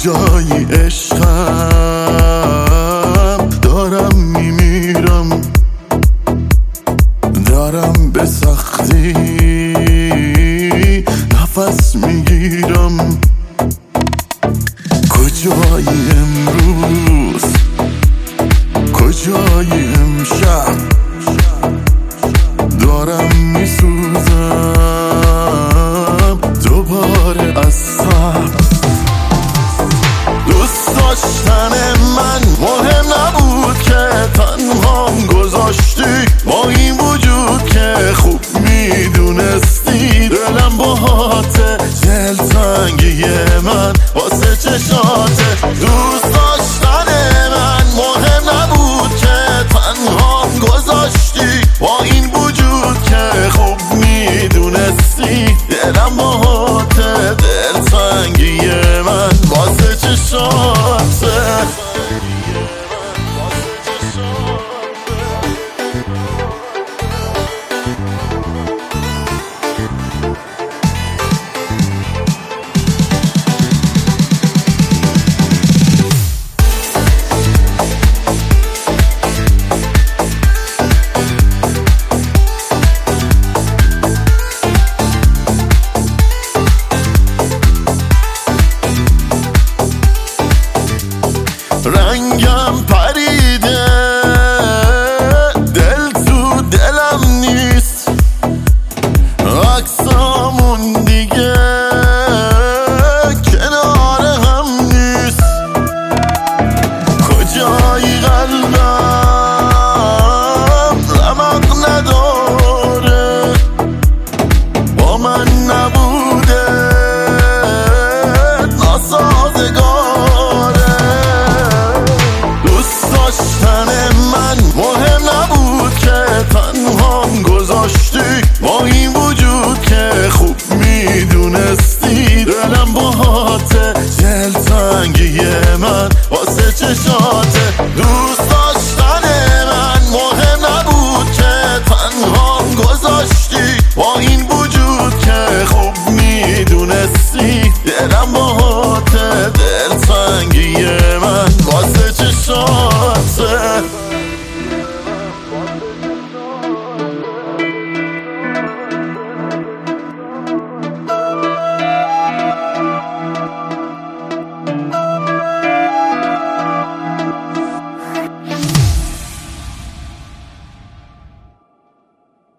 کجایی عشقم؟ دارم میمیرم، دارم به سختی نفس میگیرم. کجایی امروز؟ کجایی امشب؟ دارم میسوزم دوباره از صبر. دوست داشتن من مهم نبود که تنهام گذاشتی، با این وجود که خوب میدونستی دلم باهاته، دلتنگی من واسه چشاته. دوست داشتن من مهم نبود که تنهام گذاشتی، با این وجود که خوب میدونستی دلم باهاته، دلتنگی من واسه چشاته. رنگم پریده، دل تو دلم نیست، عکسامون دیگه کنار هم نیست. کجایی قلبم رمق نداره، با من نبوده ناسازگاره. داشتن من مهم نبود که تنهام گذاشتی، با این وجود که خوب میدونستی دلم باهاته، دلتنگی من واسه چشات.